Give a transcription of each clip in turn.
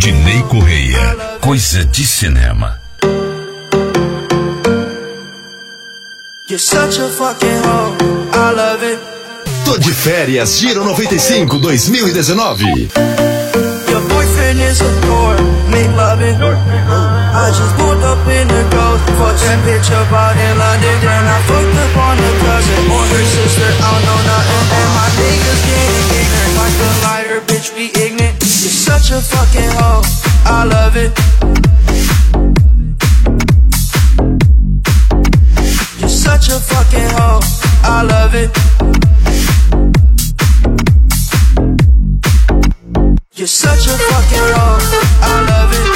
Dinei Correia, coisa de cinema. You're such a fucking hoe, I love it. Tô de férias, Giro 95 2019. Your boyfriend is a whore, make loving. I just pulled up in the ghost, fuck that bitch up out in London. Then I fucked up on her cousin or her sister, I don't know nothing. And my niggas getting ignorant, like a liar, bitch, we ignorant. You're such a fucking hoe, I love it. You're such a fucking hoe, I love it. You're such a fucking hoe, I love it.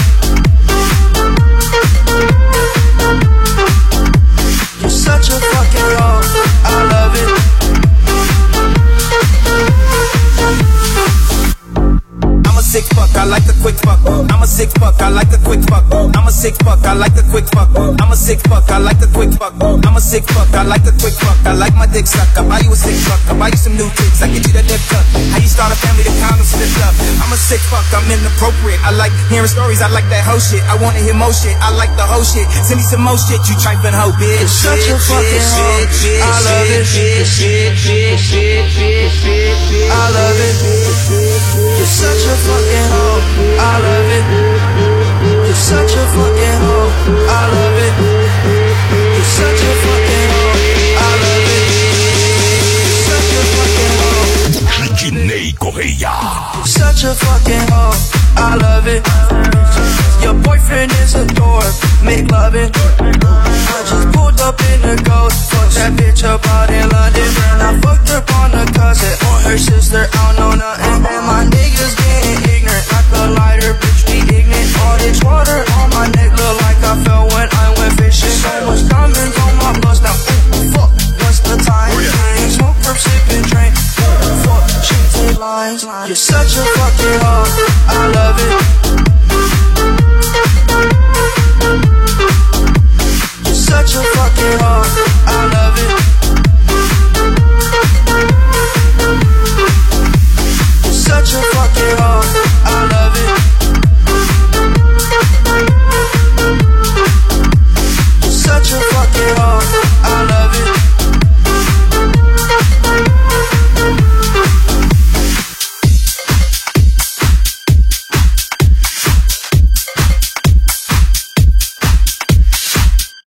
You're such a fucking hoe, I love it. I'm a sick fuck, I like the quick fuck. I'm a sick fuck, I like the quick fuck. I'm a sick fuck, I like the quick fuck. I'm a sick fuck, I like the quick fuck. I'm a sick fuck, I like the quick fuck. I like my dick suck. I buy you a sick fuck, I buy you some new kicks. I get you that dip tuck. How you start a family, the condoms slipped up. I'm a sick fuck, I'm inappropriate. I like hearing stories, I like that whole shit. I wanna hear more shit, I like the whole shit. Send me some more shit, you trifling hoe bitch. You're such a fucking hoe, I love it. I love it. You're such a fucking hoe, I love it. You're such a fucking hoe, I love it. You're such a fucking hoe, I love it. You're such a fucking hoe. Dinei Correia. You're such a fucking hoe, I love it. Your boyfriend is a dork, make loving. I just pulled up in the ghost, fucked that bitch up out in London. And I fucked up on her cousin or her sister, I don't know nothing. And my niggas